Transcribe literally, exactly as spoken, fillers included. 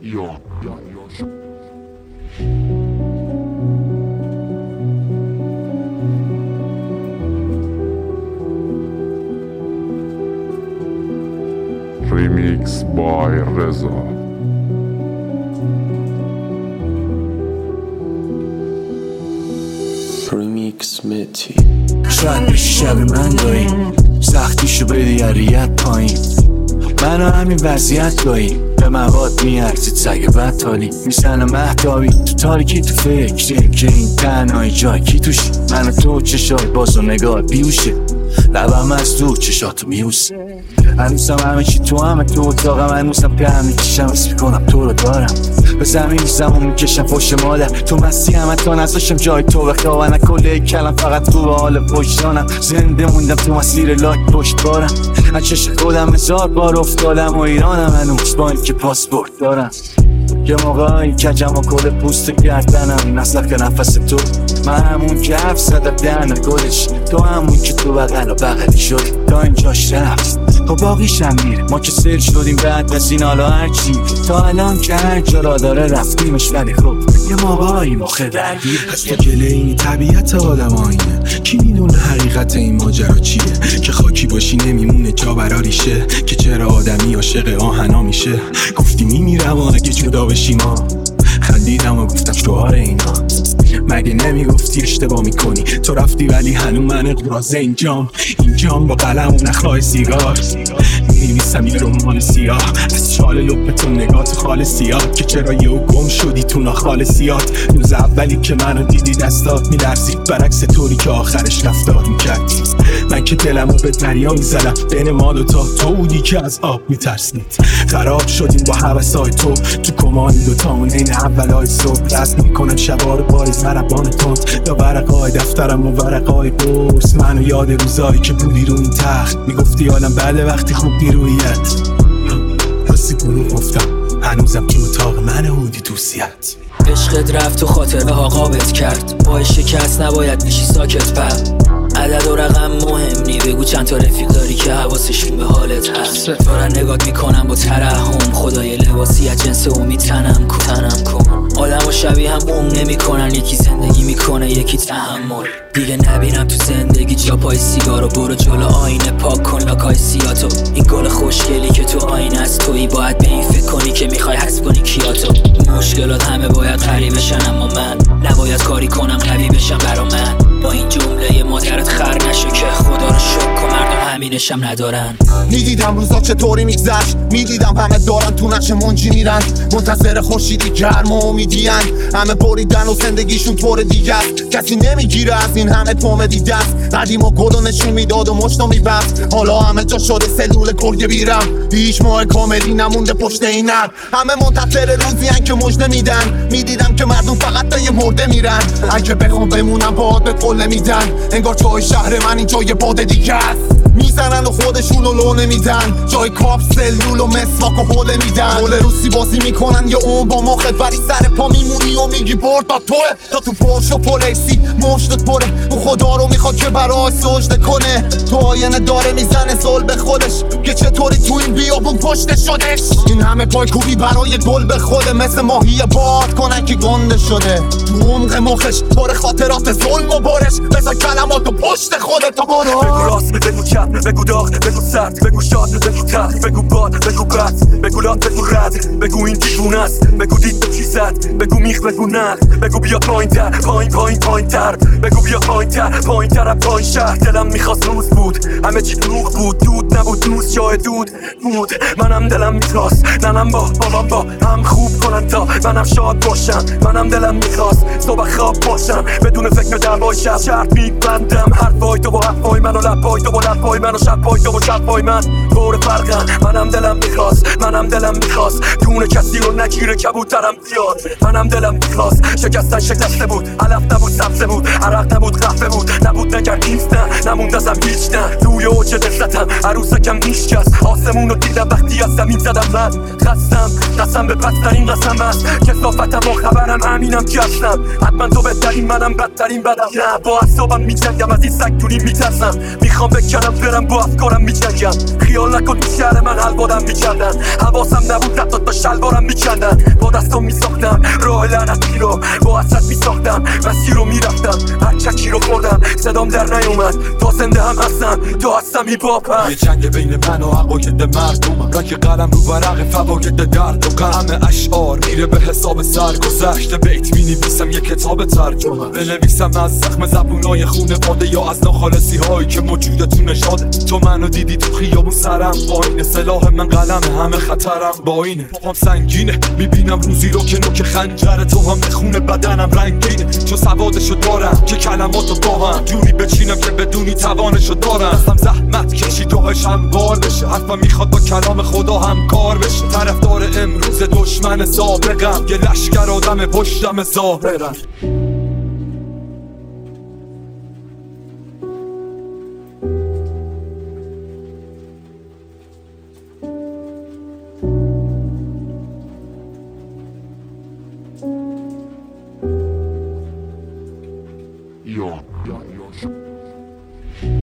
یا Remix by Reza. Remix متی. شاید بشی شب من دایی سختیشو بری یا ریت پایین منو همین وضعیت دایی به مواد میارزید سگ بد تالی میزنه مهدابی تو تاریکی تو فکری که این تنهایی جای کی توشی منو تو چشای باز و نگاه بیوشه لبم از دور چشاتو میوسه هنوزم همه چی تو همه تو اتاقم هنوزم پیام میکشم اسم میکنم تو رو دارم به زمین میزم و میکشم پشت مادر تو مستی همه تا نذاشم جای تو بخواه نکله کلم فقط تو به حال پشتانم زنده موندم تو مسیر لاک پشت بارم از چشم خودم هزار بار افتادم و ایرانم هنوز با این که پاسپورت دارم یه موقعی کجم و کل پوست گردنم نسخ نفس تو من همون که حرف زدم دهن گلش تو همون که تو بغل و بغلی شد تا اینجاش رفت خب باقیشم میره ما که سر شدیم بعد از این حالا هرچی تا الان که هر جا را داره رفتیمش ولی خب یه موقعی مخه درگیر از تو گله این طبیعت آدم آینه کی میدونه حقیقت این ماجرا چیه که خاکی باشی نمیمونه جا برا ریشه که چرا آدمی عاشق آهنا میشه گفتی میمیرم و اگه جدا بشی ما خندیدم و گفتم شعار اینا مگه نمیگفتی اشتباه میکنی تو رفتی ولی هنو من قراز اینجام اینجام با قلم و نخلای سیگار می‌نویسم یه رمان سیاه از شال لپتون نگات خال سیاه که چرا یهو گم شدی تو ناخال سیاد روز اولی که منو دیدی دستات میلرزید برعکس طوری که آخرش رفتار میکرد من که دلمو به دریا میزدم بین ما دوتا تو بودی که از آب میترسید خراب شدیم با هوسای تو تو کمان دوتامون این اولای صبح رد میکنم شبار بایز مربان تند یا ورقای دفترم و ورقای بورس منو یاد روزایی که بودی رو این تخت میگفتی آدم بعد وقتی خوب رویت راستی گروه گفتم هنوزم تو اتاق من هودی دوستیت عشقت رفت و خاطره ها قابت کرد با شکست نباید میشی ساکت پر عدد و رقم مهم نی بگو چند تا رفیق داری که حواسشون به حالت هست دارن نگات میکنم با ترحم خدای لباسی از جنس امید تنم کن تنم کن آدم و شبیه هم اون نمی کنن یکی زندگی میکنه یکی تحمل دیگه نبینم تو زندگی جا پای سیگارو برو جلو آینه پاک کن لاکای سیاتو این گل خوشگلی که تو آینه از تویی باید به این فکر کنی که میخوای حس کنی کیاتو مشکلات همه باید قریب بشن اما من نباید کاری کنم قوی بشم برا من با این جمله مادرت خر نشو که خدا رو شکر کن مردم همینشم ندارن میدیدم روزا چطوری میگذشت میدیدم همه دارن تو نقش منجی میرن منتظر خورشیدی گرم و امیدین همه بریدن و زندگیشون طور دیگه است کسی نمیگیره از این همه تومه دیده است قدیم و گل و نشون میداد و مشتو میبست حالا همه جا شده سلول گرگه بیرم هیچ ماه کاملی نمونده پشت اینم همه منتظر روزی هن که مژده میدن میدیدم که مردم فقط تا یه مرده میرن اگه بخوام بمونم باهات به قول نمیدن انگار جای شهر من اینجا یه باد دیگه است میزنن و خودشون رو لو نمیدن جای کاپ سلول و مسواک و حوله میدن حول روسی بازی میکنن یا اون با مخت ولی سر پا میمونی و میگی برد تا توه تا تو پرش و پلیسی مشتت پره اون خدا رو میخواد که برای سجده کنه تو آینه داره میزنه زل به خودش که چطوری تو این بیابون پشت شدش این همه پای کوبی برای گل به خوده مثل ماهی باد کنن که گنده شده تو عمق مخش پر خاطرات ظلم و برش بذار کلماتو پشت خودت تا برو بگو راست بگو چپ بگو داغ بگو سرد بگو شاد بگو تلخ بگو باد بگو قد بگو لات بگو رد بگو این دیوونه است بگو دید به چی زد بگو میخ بگو نل بگو بیا پایین تر پایین پایین پایین تر بگو بیا پایین تر پایین تر پایین شهر دلم میخواست روز بود همه چی دروغ بود دود نبود دوست جای دود بود منم دلم میخواست ننم با بابام با هم خوب کنن تا منم شاد باشم منم دلم میخواست صبح خواب باشم بدون فکر به دعوای شب شرط میبندم حرفای تو با حرفای من و لبای تو با لبای من و شبای تو با شبای من دور فرقم منم دلم میخواست منم دلم میخواست دونه کسی رو نگیره کبوترم زیاد منم دلم میخواست شکستن شکسته بود علف نبود سبزه بود عرق نبود قهوه بود نبود نگرد نیست نه نموند ازم هیچ نه روی اوج دلتم عروسکم هیچ کس آسمون رو دیدم وقتی از زمین زدم من خستم قسم به پسترین قسم است کسافتم و خبرم همینم که هستم حتما تو بهترین منم بدترین بدم نه با اعصابم میجنگم از این سگتونی میترسم میخوام بکنم برم با افکارم میجنگم خیال نکن تو شهر من حلوارم میکردن حواسم نبود حتی تا شلوارم میکندن با دستم میساختم راه لعنتی رو با حسرت میساختم مسیر رو میرفتم هر چکی رو خوردم صدام در نیومد تا زنده هم هستم تا هستم هیپ هاپم یه جنگ بین من و عقاید مردمم رنگ قلم رو ورق فواید درد و غم اشعار میره به حساب سرگذشت بیت مینویسم یه کتاب ترجمه بنویسم از زخم زبونای خونواده یا از ناخالصی هایی که موجودتون نشاده تو منو دیدی تو خیابون سرم با اینه سلاح من قلم همه خطرم با اینه پاپم سنگینه میبینم روزی رو که نوک خنجر تو هم خونه بدنم رنگینه چون سوادشو دارم که کلماتو با هم جوری بچینم که بدونی توانشو دارم دستم زحمت کشید راهش هموار بشه حتما میخواد با کلام خدا همکار بشه طرفدار امروز دشمن سابقم یه لشکر آدم پشتم ظاهرم یا